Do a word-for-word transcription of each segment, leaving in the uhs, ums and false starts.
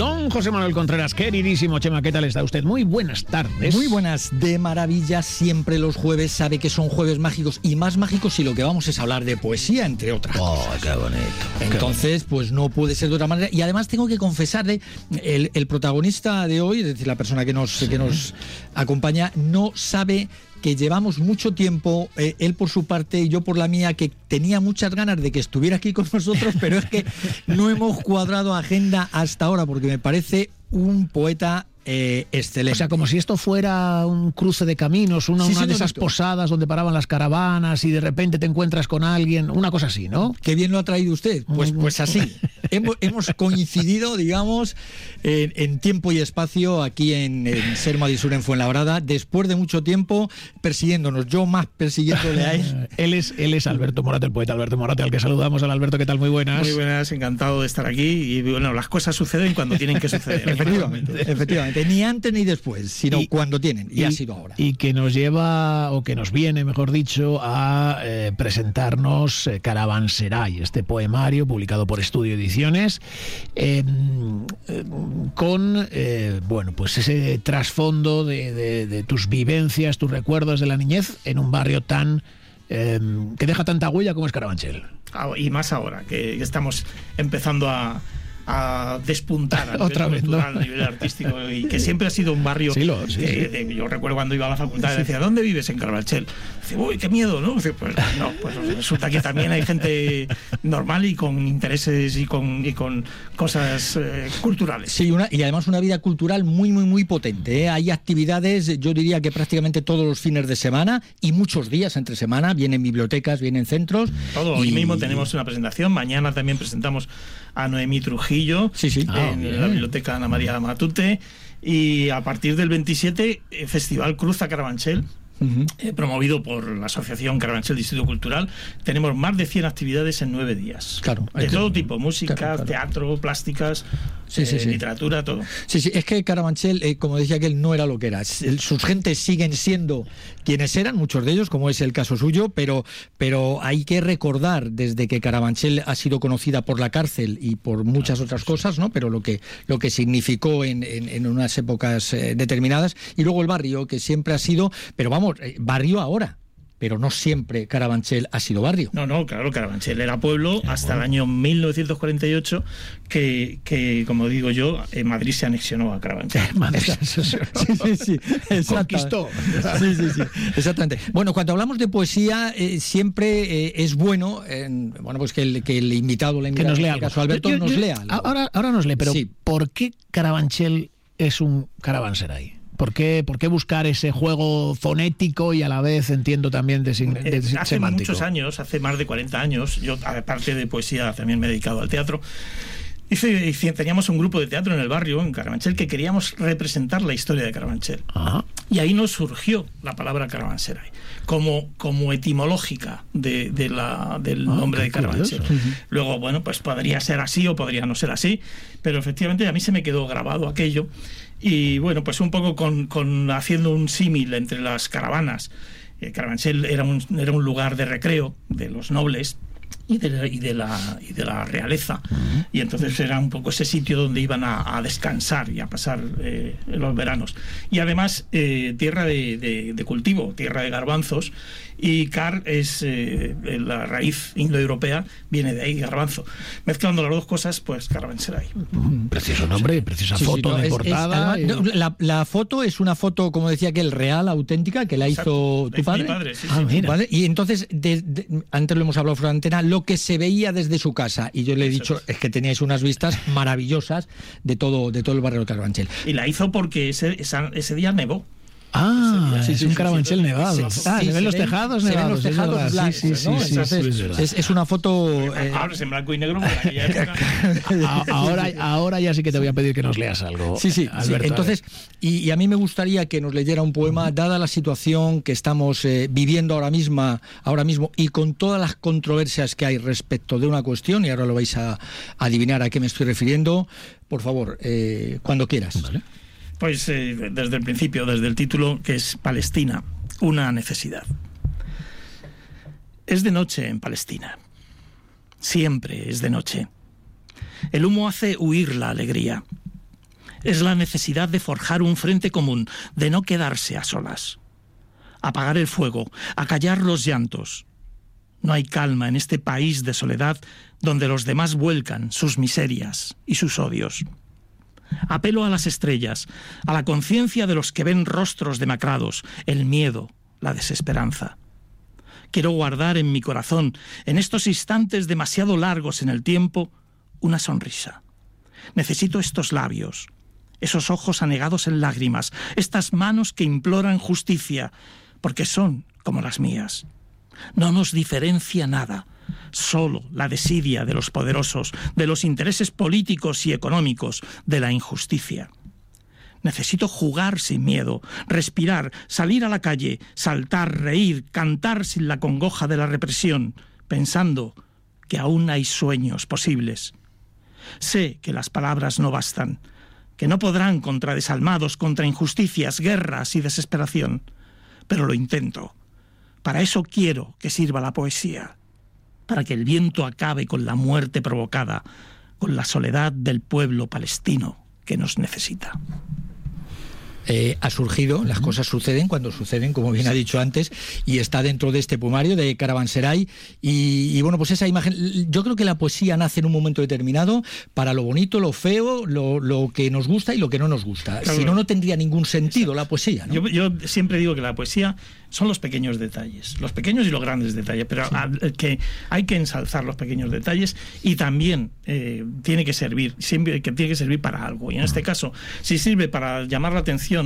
Don José Manuel Contreras, queridísimo Chema, ¿qué tal está usted? Muy buenas tardes. Muy buenas, de maravilla. Siempre los jueves sabe que son jueves mágicos, y más mágicos si lo que vamos es hablar de poesía, entre otras Oh, cosas. qué bonito. Entonces, pues no puede ser de otra manera. Y además tengo que confesarle, el, el protagonista de hoy, es decir, la persona que nos, sí. que nos acompaña, no sabe que llevamos mucho tiempo, eh, él por su parte y yo por la mía, que tenía muchas ganas de que estuviera aquí con nosotros, pero es que no hemos cuadrado agenda hasta ahora, porque me parece un poeta eh, excelente. O sea, como si esto fuera un cruce de caminos, una, sí, una sí, de no, esas no, posadas donde paraban las caravanas y de repente te encuentras con alguien, una cosa así, ¿no? Qué bien lo ha traído usted. Pues, pues así. hemos, hemos coincidido, digamos, en, en tiempo y espacio aquí en, en Ser Madisur, en Fuenlabrada, después de mucho tiempo persiguiéndonos, yo más persiguiéndole a él. él es él es Alberto Morate, el poeta Alberto Morate, al que saludamos. Hola, Alberto, ¿qué tal? Muy buenas. Muy buenas, encantado de estar aquí. Y bueno, las cosas suceden cuando tienen que suceder. Efectivamente, efectivamente. Ni antes ni después, sino y, cuando tienen, y, y ha sido ahora. Y que nos lleva, o que nos viene, mejor dicho, a eh, presentarnos eh, Caravanserai, este poemario publicado por Estudio Ediciones, eh, eh, con, eh, bueno, pues ese trasfondo de, de, de tus vivencias, tus recuerdos de la niñez en un barrio tan eh, que deja tanta huella como es Carabanchel. Y más ahora, que estamos empezando a a despuntar a nivel Otra vez, cultural, ¿no? a nivel artístico, y que siempre ha sido un barrio sí, lo, sí, que, sí. De, yo recuerdo cuando iba a la facultad y decía, ¿dónde vives? En Carabanchel. Dice, uy, qué miedo, ¿no? Dice, pues no, pues resulta que también hay gente normal y con intereses y con, y con cosas eh, culturales. Sí, una, y además una vida cultural muy, muy, muy potente, ¿eh? Hay actividades, yo diría que prácticamente todos los fines de semana y muchos días entre semana, vienen bibliotecas, vienen centros. Todo, hoy y... mismo tenemos una presentación, mañana también presentamos a Noemí Trujillo, sí, sí. en ah, la biblioteca Ana María Matute, y a partir del veintisiete, Festival Cruza Carabanchel. Uh-huh. eh, promovido por la Asociación Carabanchel Distrito Cultural. Tenemos más de cien actividades en nueve días. Claro, de que... todo tipo, música, claro, claro. teatro, plásticas, sí, eh, sí, sí. literatura, todo. Sí, sí, es que Carabanchel, eh, como decía aquel, no era lo que era. Sus gentes siguen siendo quienes eran, muchos de ellos, como es el caso suyo, pero, pero hay que recordar, desde que Carabanchel ha sido conocida por la cárcel y por muchas ah, otras sí, cosas, ¿no? Pero lo que, lo que significó en, en, en unas épocas eh, determinadas, y luego el barrio, que siempre ha sido, pero vamos, barrio ahora, pero no siempre Carabanchel ha sido barrio. No, no, claro, Carabanchel era pueblo era hasta pueblo. el año mil novecientos cuarenta y ocho, que, que como digo yo, en Madrid se anexionó a Carabanchel. sí, sí, sí, conquistó. Sí, sí, sí, exactamente. Bueno, cuando hablamos de poesía, eh, siempre eh, es bueno, eh, bueno, pues que el, que el invitado, la invitada, que nos lea en algo. Caso Alberto, yo, yo, nos yo, lea algo. Ahora, ahora nos lee, pero sí. ¿por qué Carabanchel es un caravanserai? ¿Por qué, ¿Por qué buscar ese juego fonético y a la vez, entiendo, también de, de, de hace semántico? muchos años, hace más de cuarenta años, yo aparte de poesía también me he dedicado al teatro, y, y teníamos un grupo de teatro en el barrio, en Carabanchel, que queríamos representar la historia de Carabanchel. Ajá. Y ahí nos surgió la palabra caravanserai, como, como etimológica de, de la, del ah, nombre de Carabanchel. Uh-huh. Luego, bueno, pues podría ser así o podría no ser así, pero efectivamente a mí se me quedó grabado aquello. Y bueno, pues un poco con, con haciendo un símil entre las caravanas. Eh, Carabanchel era un, era un lugar de recreo de los nobles y de, la, y de, la, y de la realeza. Uh-huh. Y entonces era un poco ese sitio donde iban a, a descansar y a pasar eh, los veranos. Y además, eh, tierra de, de, de cultivo, tierra de garbanzos. Y car es eh, la raíz indoeuropea, viene de ahí, garbanzo. Mezclando las dos cosas, pues Caravanserai. Mm, precioso nombre, preciosa sí, foto sí, no, de es, portada. Es, además, no, la, la foto es una foto, como decía aquel, real, auténtica, que la hizo Exacto, tu padre. Mi padre sí, ah, sí. Mira. ¿Vale? Y entonces, de, de, antes lo hemos hablado fuera de antena, lo que se veía desde su casa. Y yo le he dicho, es que teníais unas vistas maravillosas de todo, de todo el barrio de Carabanchel. Y la hizo porque ese, esa, ese día nevó. Ah, sí, es sí, un sí, Carabanchel sí, nevado. Sí, ah, sí, se ven los tejados se nevados. Se ven los tejados blancos, sí, sí, ¿no? sí, Entonces, sí, es, es, es una foto... Eh, ahora es en blanco y negro, en aquella época. ahora, ahora ya sí que te voy a pedir que nos leas algo. Sí, sí, Alberto, sí. Entonces, y, y a mí me gustaría que nos leyera un poema, dada la situación que estamos eh, viviendo ahora misma, ahora mismo, y con todas las controversias que hay respecto de una cuestión, y ahora lo vais a, a adivinar a qué me estoy refiriendo. Por favor, eh, cuando quieras. Vale. Pues eh, desde el principio, desde el título, que es Palestina, una necesidad. Es de noche en Palestina. Siempre es de noche. El humo hace huir la alegría. Es la necesidad de forjar un frente común, de no quedarse a solas. Apagar el fuego, acallar los llantos. No hay calma en este país de soledad donde los demás vuelcan sus miserias y sus odios. Apelo a las estrellas, a la conciencia de los que ven rostros demacrados, el miedo, la desesperanza. Quiero guardar en mi corazón, en estos instantes demasiado largos en el tiempo, una sonrisa. Necesito estos labios, esos ojos anegados en lágrimas, estas manos que imploran justicia, porque son como las mías. No nos diferencia nada, solo la desidia de los poderosos, de los intereses políticos y económicos, de la injusticia. Necesito jugar sin miedo, respirar, salir a la calle, saltar, reír, cantar sin la congoja de la represión, pensando que aún hay sueños posibles. Sé que las palabras no bastan, que no podrán contra desalmados, contra injusticias, guerras y desesperación, pero lo intento. Para eso quiero que sirva la poesía, para que el viento acabe con la muerte provocada, con la soledad del pueblo palestino que nos necesita. Eh, ha surgido, las cosas suceden cuando suceden, como bien ha dicho antes, y está dentro de este poemario de Caravanserai. Y, y bueno, pues esa imagen, yo creo que la poesía nace en un momento determinado para lo bonito, lo feo, lo, lo que nos gusta y lo que no nos gusta. Claro, si no, no tendría ningún sentido la poesía, ¿no? Yo, yo siempre digo que la poesía son los pequeños detalles, los pequeños y los grandes detalles, pero sí. a, que hay que ensalzar los pequeños detalles y también eh, tiene que servir, siempre que tiene que servir para algo. Y en este caso, si sirve para llamar la atención,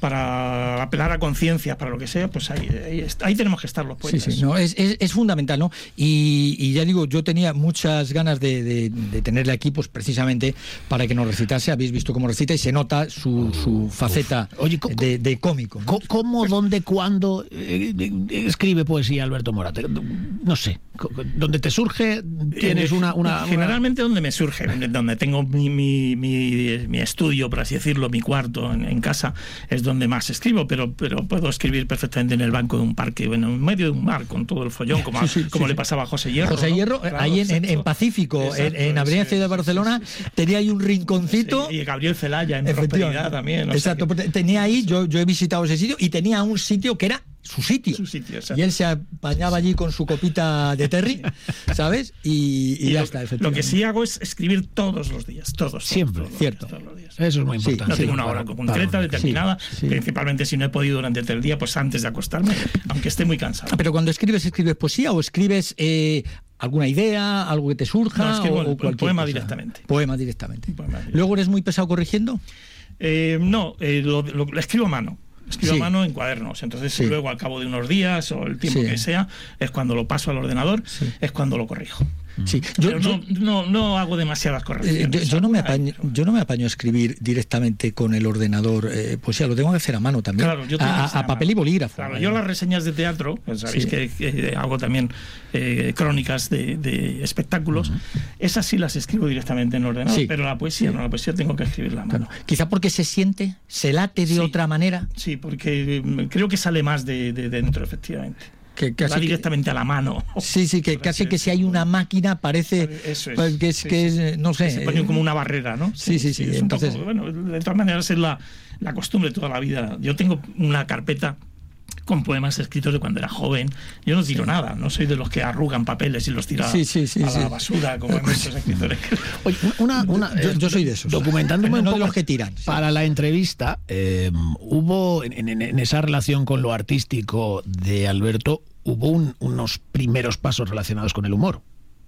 para apelar a conciencia, para lo que sea, pues ahí, ahí, ahí tenemos que estar los poetas. Sí, sí, no, es, es, es fundamental, ¿no? Y, y ya digo, yo tenía muchas ganas de, de, de tenerle aquí, pues precisamente para que nos recitase. Habéis visto cómo recita y se nota su, su faceta Oye, de, de cómico, ¿no? ¿Cómo, dónde, cuándo eh, escribe poesía Alberto Morato? No sé, ¿dónde te surge? ¿Tienes una...? una, una... Generalmente donde me surge, donde tengo mi, mi, mi, mi estudio, por así decirlo, mi cuarto en, en casa, es donde más escribo, pero, pero puedo escribir perfectamente en el banco de un parque, bueno, en medio de un mar, con todo el follón, como, sí, sí, como sí, le pasaba a José Hierro. José Hierro, ¿no? Claro, ahí en, en Pacífico, exacto, en, en Avenida Ciudad de Barcelona, sí, sí, sí. tenía ahí un rinconcito. Sí, y Gabriel Celaya en Prosperidad también. Exacto, sea que... tenía ahí, yo, yo he visitado ese sitio, y tenía un sitio que era su sitio. Su sitio y él se apañaba allí con su copita de terry, ¿sabes? Y, y, y ya lo, está. Lo que sí hago es escribir todos los días, todos. Siempre, todos, cierto. Todos los días. Eso es muy importante. Sí, no sí, tengo una hora para, concreta, para, determinada, sí, sí. principalmente si no he podido durante el día, pues antes de acostarme, aunque esté muy cansado. Pero cuando escribes, ¿escribes poesía o escribes eh, alguna idea, algo que te surja? No, escribo o, el, o cualquier poema cosa? directamente. Poema directamente. Poema directamente. ¿Luego eres muy pesado corrigiendo? Eh, no, eh, lo, lo, lo escribo a mano. Escribo sí. a mano en cuadernos, entonces sí. luego al cabo de unos días o el tiempo sí. que sea, es cuando lo paso al ordenador, sí. es cuando lo corrijo. Sí. Yo, Pero no, no, no hago demasiadas correcciones. Yo, yo, no me apaño, yo no me apaño a escribir directamente con el ordenador, eh, pues ya lo tengo que hacer a mano también. Claro, yo a, a, a papel y bolígrafo. Claro, yo las reseñas de teatro, pues sabéis sí. que, que hago también eh, crónicas de, de espectáculos, uh-huh. esas sí las escribo directamente en el ordenador, sí. pero la poesía sí. no, la poesía tengo que escribirla a mano. Claro. Quizá porque se siente, se late de sí. otra manera. Sí, porque creo que sale más de, de dentro, efectivamente. Que casi va directamente que, a la mano. Sí, sí, que casi que si hay una máquina parece Eso es, que es, sí, que es sí. no sé. Se pone como una barrera, ¿no? Sí, sí, sí. sí. Entonces, poco, bueno, de todas maneras es la, la costumbre de toda la vida. Yo tengo una carpeta con poemas escritos de cuando era joven. Yo no tiro sí. nada, no soy de los que arrugan papeles y los tira sí, sí, sí, a sí. la basura, como hay muchos escritores. Oye, una, una, yo, yo soy de esos. Documentándome no un poco de los que tiran. Sí. Para la entrevista, eh, hubo en, en, en esa relación con lo artístico de Alberto, hubo un, unos primeros pasos relacionados con el humor.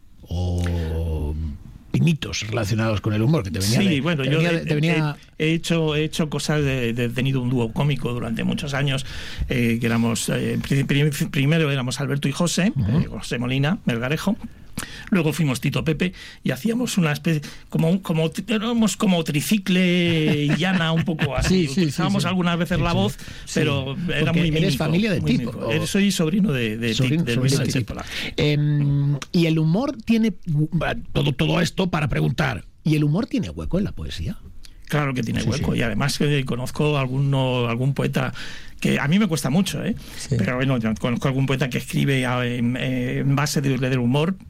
O pinitos relacionados con el humor que te venía sí, de, bueno, te yo venía he, de, te venía... he, he hecho he hecho cosas de, de he tenido un dúo cómico durante muchos años, eh, que éramos eh, primero éramos Alberto y José, uh-huh. eh, José Molina, Melgarejo. Luego fuimos Tito Pepe y hacíamos una especie como como éramos como tricicle y llana un poco así. Sí, sí, Utilizábamos sí, sí. algunas veces sí, la voz, sí. pero sí. era muy mímico. Eres familia de Tipo. O... Soy sobrino de, de, sobrino, de, de Luis Sánchez Tipo. Eh, y el humor tiene todo todo esto para preguntar. ¿Y el humor tiene hueco en la poesía? Claro que tiene sí, hueco, sí. y además eh, conozco alguno, algún poeta que a mí me cuesta mucho, ¿eh? Sí. Pero bueno, conozco algún poeta que escribe en, en base de, del humor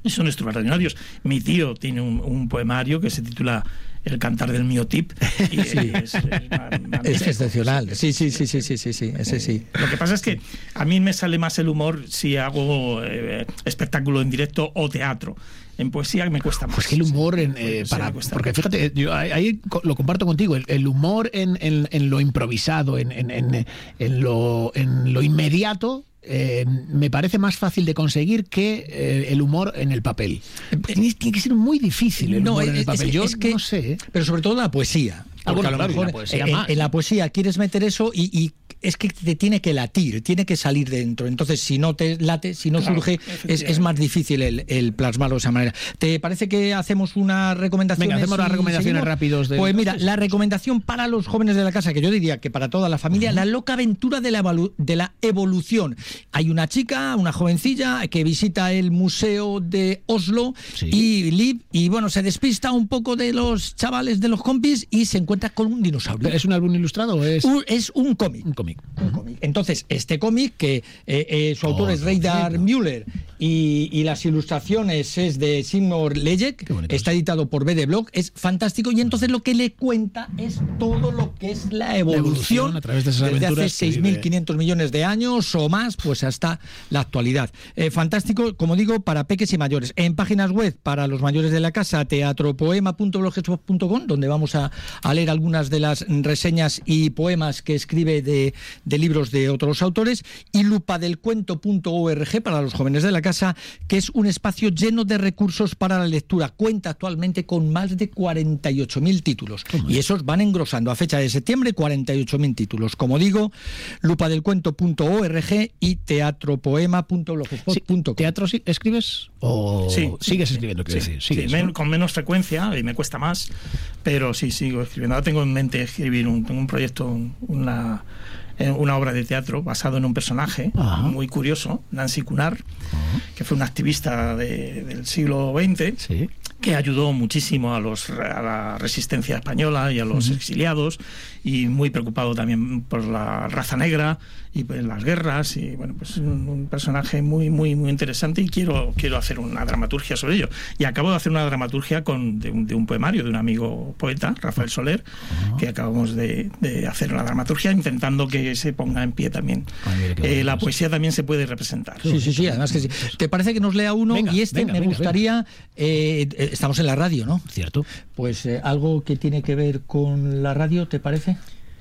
son extraordinarios. Mi tío tiene un, un poemario que se titula El cantar del miotip y sí. es, es, es excepcional. Sí, sí, sí, sí, sí, sí, sí, ese sí. Lo que pasa es que a mí me sale más el humor si hago eh, espectáculo en directo o teatro. En poesía me cuesta más. Pues que el humor en, eh, para, porque fíjate, yo ahí lo comparto contigo, el, el humor en, en, en lo improvisado, en, en, en, en, lo, en lo inmediato, Eh, me parece más fácil de conseguir que eh, el humor en el papel. Tiene, tiene que ser muy difícil el humor no, en el papel. Es, Yo es que, no sé. ¿eh? Pero sobre todo la poesía. Ah, bueno, a lo claro, mejor la poesía en, más. en la poesía quieres meter eso y, y es que te tiene que latir, tiene que salir de dentro. Entonces, si no te late, si no claro, surge, es, es más difícil el, el plasmarlo de esa manera. ¿Te parece que hacemos unas recomendaciones? Venga, hacemos las recomendaciones rápidos. De... Pues mira, la recomendación para los jóvenes de la casa, que yo diría que para toda la familia, uh-huh. La loca aventura de la, de la evolución. Hay una chica, una jovencilla, que visita el museo de Oslo sí. y Liv, y bueno, se despista un poco de los chavales, de los compis, y se encuentra con un dinosaurio. ¿Es un álbum ilustrado o es...? Un, es un cómic. Un cómic. Un cómic. Entonces, este cómic, que eh, eh, su autor oh, es Reidar Müller y, y las ilustraciones es de Sigmund Lejek, está editado por B D Blog, es fantástico, y entonces lo que le cuenta es todo lo que es la evolución, la evolución a través de esas desde hace aventuras seis mil quinientos millones de años o más, pues hasta la actualidad. Eh, fantástico, como digo, para peques y mayores. En páginas web para los mayores de la casa, teatropoema punto blogspot punto com, donde vamos a, a leer algunas de las reseñas y poemas que escribe de, de libros de otros autores, y lupadelcuento punto org para los jóvenes de la casa, que es un espacio lleno de recursos para la lectura. Cuenta actualmente con más de cuarenta y ocho mil títulos, y esos van engrosando. A fecha de septiembre, cuarenta y ocho mil títulos. Como digo, lupadelcuento punto org y teatropoema punto blogspot punto com. Sí, ¿teatro sí, escribes o sí, sigues sí, escribiendo? Sí, decir, sí, ¿sigues, sí, ¿no? Con menos frecuencia y me cuesta más, pero sí, sigo escribiendo. Ahora tengo en mente escribir un, un proyecto, una... una obra de teatro basado en un personaje Ajá. muy curioso, Nancy Cunard, Ajá. que fue una activista de, del siglo veinte, sí. que ayudó muchísimo a, los, a la resistencia española y a los uh-huh. exiliados, y muy preocupado también por la raza negra y por las guerras, y bueno, pues un, un personaje muy muy muy interesante, y quiero quiero hacer una dramaturgia sobre ello. Y acabo de hacer una dramaturgia con de un, de un poemario de un amigo poeta, Rafael Soler, uh-huh. que acabamos de, de hacer una dramaturgia intentando que se ponga en pie también. Ay, eh, la poesía también se puede representar. Sí, sí, sí, además que sí. ¿Te parece que nos lea uno? Venga, y este venga, me venga, gustaría... Venga. Eh, estamos en la radio, ¿no? Cierto. Pues eh, algo que tiene que ver con la radio, ¿te parece?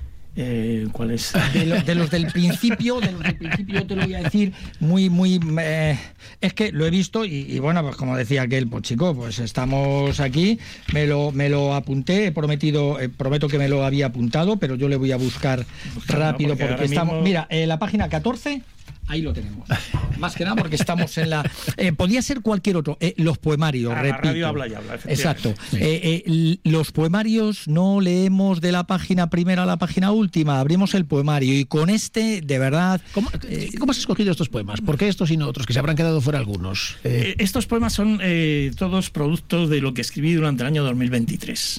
Eh, ¿Cuál es? De, lo, de los del principio, de los del principio te lo voy a decir muy, muy... Eh, es que lo he visto y, y bueno, pues como decía aquel, pues chico, pues estamos aquí, me lo, me lo apunté, he prometido, eh, prometo que me lo había apuntado, pero yo le voy a buscar Buscar, rápido no, porque, porque estamos... Mismo... Mira, eh, la página catorce... Ahí lo tenemos. Más que nada porque estamos en la... Eh, podía ser cualquier otro. Eh, los poemarios, ah, repito. La radio habla y habla, exacto. Sí. Eh, eh, los poemarios no leemos de la página primera a la página última, abrimos el poemario, y con este, de verdad... ¿Cómo, eh, ¿cómo has escogido estos poemas? ¿Por qué estos y no otros? Que se habrán quedado fuera algunos. Eh... Eh, estos poemas son eh, todos productos de lo que escribí durante el año dos mil veintitrés.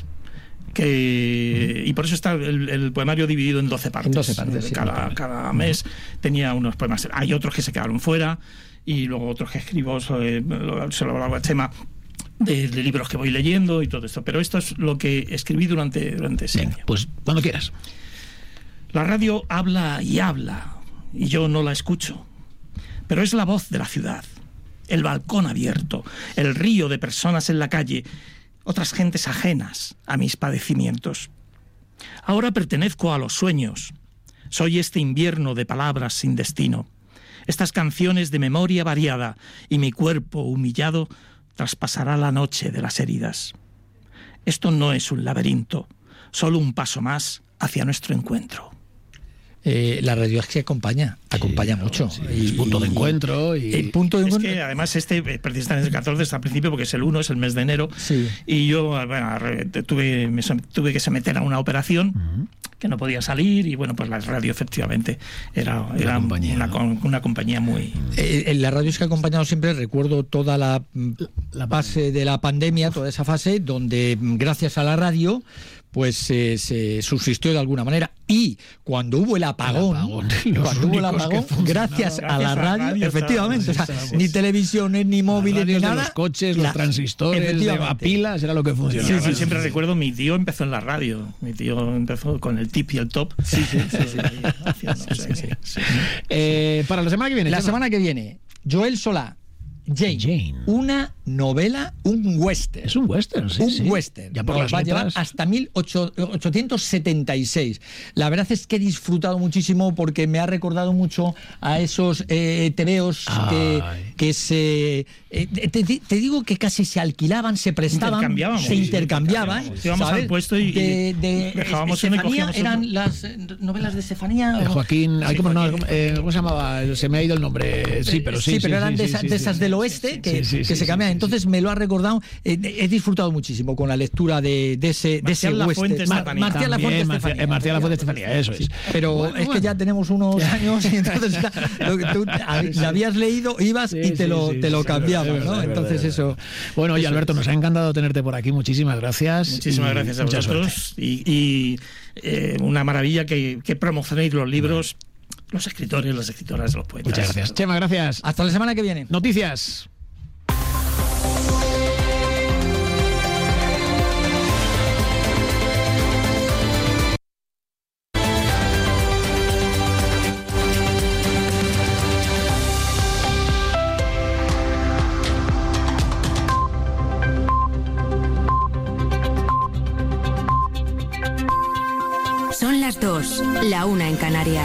Que, y por eso está el, el poemario dividido en doce partes. En doce partes sí, cada, cada mes tenía unos poemas. Hay otros que se quedaron fuera, y luego otros que escribo sobre, sobre el tema de, de libros que voy leyendo y todo esto. Pero esto es lo que escribí durante, durante ese Venga, año. Pues cuando quieras. La radio habla y habla, y yo no la escucho. Pero es la voz de la ciudad, el balcón abierto, el río de personas en la calle, otras gentes ajenas a mis padecimientos. Ahora pertenezco a los sueños. Soy este invierno de palabras sin destino, estas canciones de memoria variada, y mi cuerpo humillado traspasará la noche de las heridas. Esto no es un laberinto, solo un paso más hacia nuestro encuentro. Eh, la radio es que acompaña, acompaña sí, mucho. Sí, y, es punto de encuentro. Y... El punto de es encuentro... que además este, precisamente el catorce está al principio, porque es el uno, es el mes de enero. Sí. Y yo, bueno, tuve, me, tuve que someter a una operación uh-huh. que no podía salir, y bueno, pues la radio efectivamente era, era compañía, una, ¿no? una compañía muy... Eh, en la radio es que ha acompañado siempre, recuerdo toda la, la fase de la pandemia, toda esa fase donde gracias a la radio pues eh, se subsistió de alguna manera. Y cuando hubo el apagón, el apagón cuando hubo el apagón, gracias, gracias a la radio, a radio efectivamente, estaba, o sea, ni televisiones, ni móviles, ni nada. Los coches, la, los transistores, de pilas, era lo que funcionaba. Sí, sí, siempre recuerdo, mi tío empezó en la radio. Mi tío empezó con el tip y el top. Sí, sí, sí. sí, haciendo, sí, sí, sí. sí. Eh, para la semana que viene. La semana que viene, Joel Solá. Jane, Jane, una novela, un western. Es un western, sí. Un sí. western. Ya por Nos las va letras. a llevar hasta mil ochocientos setenta y seis. La verdad es que he disfrutado muchísimo porque me ha recordado mucho a esos eh, tebeos que, que se... Eh, te, te digo que casi se alquilaban, se prestaban, se intercambiaban. Íbamos al puesto y, de, de, dejábamos Estefanía, uno y cogíamos eran otro. las novelas de Estefanía. Eh, Joaquín, sí, ¿cómo, Joaquín. No, eh, ¿cómo se llamaba? Se me ha ido el nombre. Sí, pero sí. Sí, pero sí, eran sí, de, sí, esa, sí, de esas sí, del sí, oeste sí, que, sí, sí, que se sí, cambian. sí, Entonces sí. me lo ha recordado. Eh, he disfrutado muchísimo con la lectura de, de ese, de ese Marcial western. Lafuente Mar, Marcial Lafuente Estefanía. Eh, Marcial Lafuente Estefanía, eso es. Sí, pero bueno, es bueno. que ya tenemos unos años y entonces ya, lo que tú sí. la habías leído, ibas sí, y te sí, lo, sí, te lo sí, cambiaban, verdad, ¿no? verdad, Entonces verdad, eso. verdad. Bueno, oye, eso Alberto, es. nos ha encantado tenerte por aquí. Muchísimas gracias. Muchísimas gracias a vosotros. Y, y eh, una maravilla que, que promocionéis los libros, los escritores, las escritoras, los poetas. Muchas gracias. Chema, gracias. Hasta la semana que viene. Noticias. Son las dos, la una en Canarias.